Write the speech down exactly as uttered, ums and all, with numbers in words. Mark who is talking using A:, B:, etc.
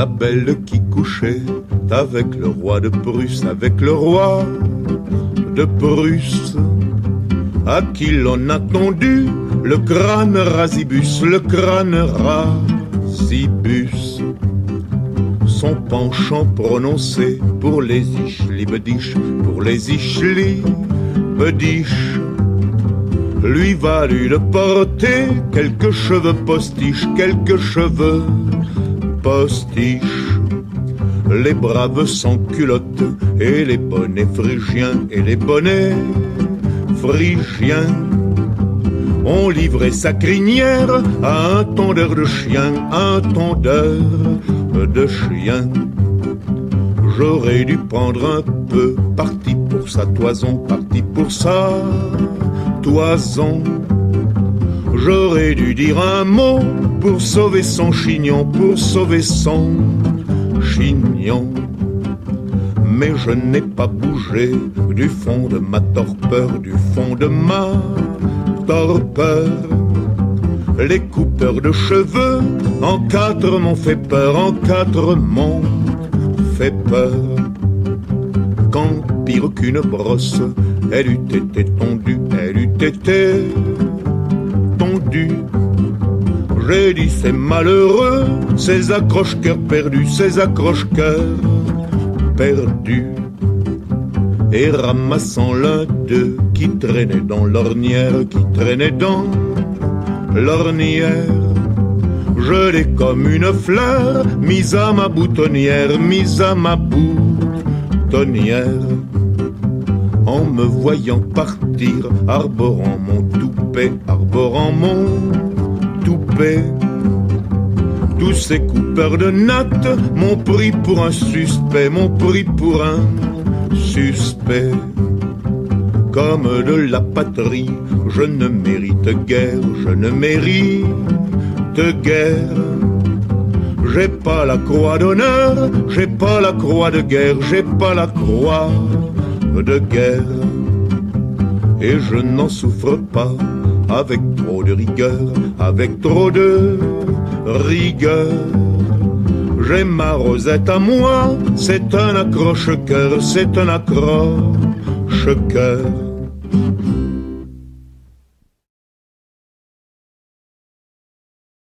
A: la belle qui couchait avec le roi de Prusse, avec le roi de Prusse, à qui l'on a tendu le crâne rasibus, le crâne rasibus. Son penchant prononcé pour les ischli-bediches, pour les ischli-bediches, lui valut de porter quelques cheveux postiches, quelques cheveux postiches. Les braves sans culottes et les bonnets phrygiens et les bonnets phrygiens ont livré sa crinière à un tondeur de chien, un tondeur de chien. J'aurais dû prendre un peu parti pour sa toison, parti pour sa toison. J'aurais dû dire un mot pour sauver son chignon, pour sauver son chignon. Mais je n'ai pas bougé du fond de ma torpeur, du fond de ma torpeur. Les coupeurs de cheveux en quatre m'ont fait peur, en quatre m'ont fait peur. Quand pire qu'une brosse, elle eût été tondue, elle eût été tondue. J'ai dit c'est malheureux, ces accroche-cœurs perdus, ces accroche-cœurs perdus. Et ramassant l'un d'eux qui traînait dans l'ornière, qui traînait dans l'ornière, je l'ai comme une fleur mise à ma boutonnière, mise à ma boutonnière. En me voyant partir, arborant mon toupet, arborant mon toupet, tous ces coupeurs de nattes m'ont pris pour un suspect, m'ont pris pour un suspect. Comme de la patrie, je ne mérite guère, je ne mérite guère. J'ai pas la croix d'honneur, j'ai pas la croix de guerre, j'ai pas la croix de guerre. Et je n'en souffre pas avec trop de rigueur, avec trop de rigueur. J'ai ma Rosette à moi, c'est un accroche-cœur, c'est un accroche-cœur.